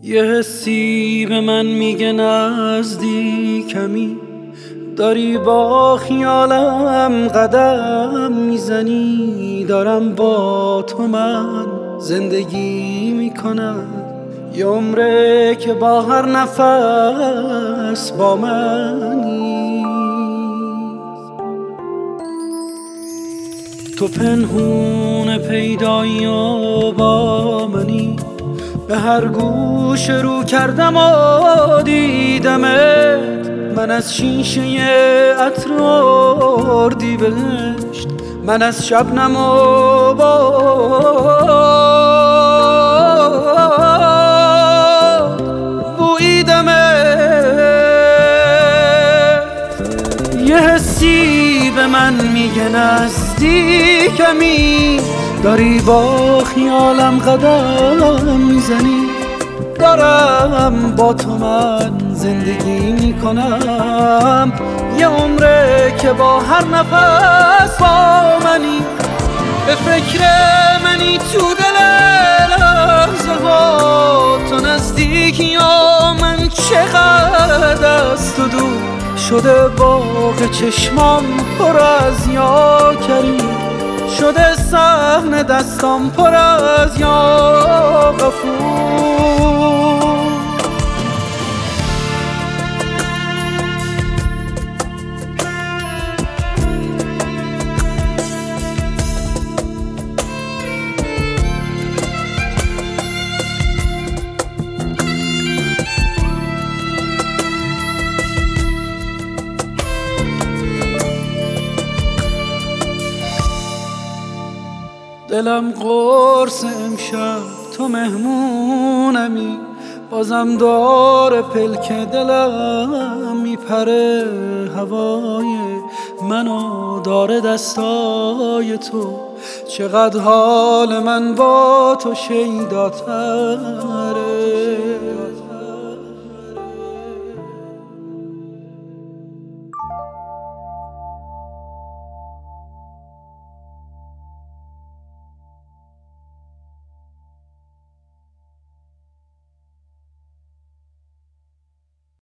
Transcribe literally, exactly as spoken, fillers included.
یه حسی به من میگه نزدیکمی، داری با خیالم قدم میزنی. دارم با تو من زندگی میکنم، یه عمره که با هر نفس با منی. تو پنهون پیدایی و با منی، به هر گوش رو کردم و دیدمت. من از شیشه عطر اردیبهشت، من از شبنم و باد بوییدمت. یه حسی به من میگه نزدیکمی، داری با خیالم قدم میزنی. دارم با تو من زندگی میکنم، یه عمره که با هر نفس با منی. به فکر منی تو دل لحظه ها، تو نزدیکی یا من چقدر از تو دور شده. باغ چشمام پر از یا کریم، شده صحن دستام پر از یا غفور. دلم قرص امشب تو مهمونمی، بازم داره پلک دلم میپره. هوای منو داره دستای تو، چقدر حال من با تو شیداتر.